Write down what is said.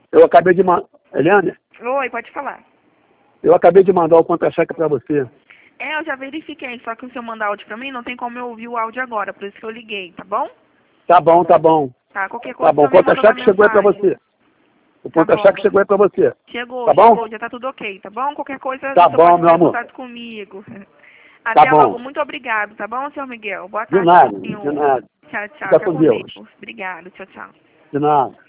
Eu acabei de mandar... Eliane, Oi, pode falar. eu acabei de mandar o contra-cheque para você. Eu já verifiquei, só que se eu mandar áudio pra mim, não tem como eu ouvir o áudio agora, por isso que eu liguei, tá bom? Tá bom, tá bom. Tá, qualquer Tá coisa bom, o também manda uma contra-cheque chegou aí para mensagem. você. O Tá contra-cheque bom. chegou aí para você. Chegou, Tá bom? chegou, já tá tudo ok, tá bom? Qualquer coisa Tá você bom, pode meu ter amor. contato comigo. Tá Até logo, bom. muito obrigado, tá bom, senhor Miguel? Boa De tarde, nada, de senhor. nada. Tchau, tchau. Fica Fica com com Deus. Deus. Obrigado, tchau, tchau. De nada.